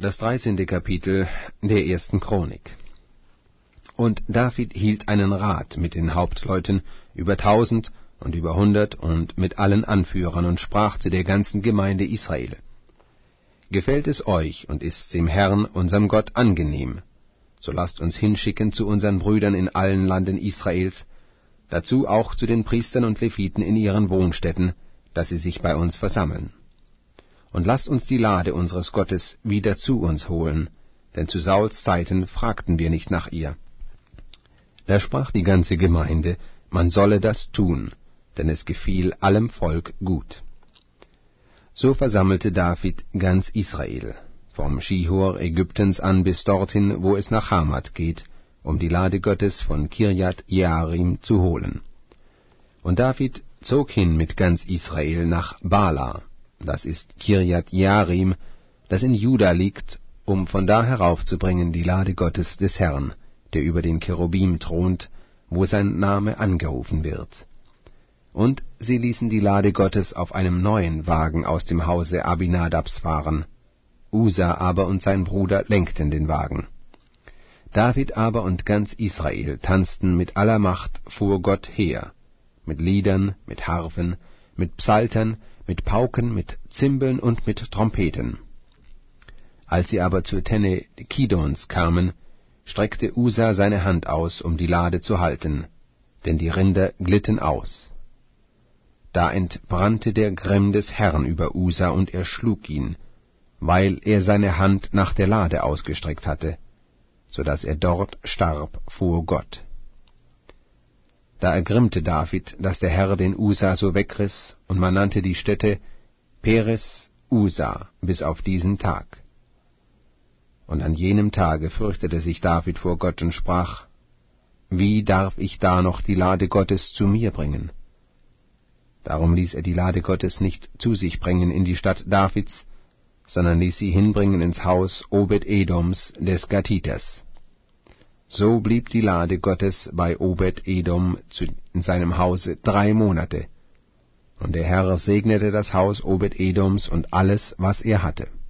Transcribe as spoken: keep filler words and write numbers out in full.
Das dreizehnte Kapitel der ersten Chronik. Und David hielt einen Rat mit den Hauptleuten über tausend und über hundert und mit allen Anführern und sprach zu der ganzen Gemeinde Israel: Gefällt es euch und ist's dem Herrn, unserem Gott, angenehm, so lasst uns hinschicken zu unseren Brüdern in allen Landen Israels, dazu auch zu den Priestern und Leviten in ihren Wohnstätten, dass sie sich bei uns versammeln. Und lasst uns die Lade unseres Gottes wieder zu uns holen, denn zu Sauls Zeiten fragten wir nicht nach ihr. Da sprach die ganze Gemeinde, man solle das tun, denn es gefiel allem Volk gut. So versammelte David ganz Israel, vom Schihor Ägyptens an bis dorthin, wo es nach Hamat geht, um die Lade Gottes von Kirjat Jearim zu holen. Und David zog hin mit ganz Israel nach Bala, das ist Kirjat Jearim, das in Juda liegt, um von da heraufzubringen die Lade Gottes des Herrn, der über den Cherubim thront, wo sein Name angerufen wird. Und sie ließen die Lade Gottes auf einem neuen Wagen aus dem Hause Abinadabs fahren. Usa aber und sein Bruder lenkten den Wagen. David aber und ganz Israel tanzten mit aller Macht vor Gott her, mit Liedern, mit Harfen, mit Psaltern, mit Pauken, mit Zimbeln und mit Trompeten. Als sie aber zur Tenne Kidons kamen, streckte Usa seine Hand aus, um die Lade zu halten, denn die Rinder glitten aus. Da entbrannte der Grimm des Herrn über Usa, und er schlug ihn, weil er seine Hand nach der Lade ausgestreckt hatte, so daß er dort starb vor Gott. Da ergrimmte David, dass der Herr den Usa so wegriss, und man nannte die Stätte Peres Usa bis auf diesen Tag. Und an jenem Tage fürchtete sich David vor Gott und sprach: Wie darf ich da noch die Lade Gottes zu mir bringen? Darum ließ er die Lade Gottes nicht zu sich bringen in die Stadt Davids, sondern ließ sie hinbringen ins Haus Obed-Edoms des Gatiters. So blieb die Lade Gottes bei Obed-Edom in seinem Hause drei Monate, und der Herr segnete das Haus Obed-Edoms und alles, was er hatte.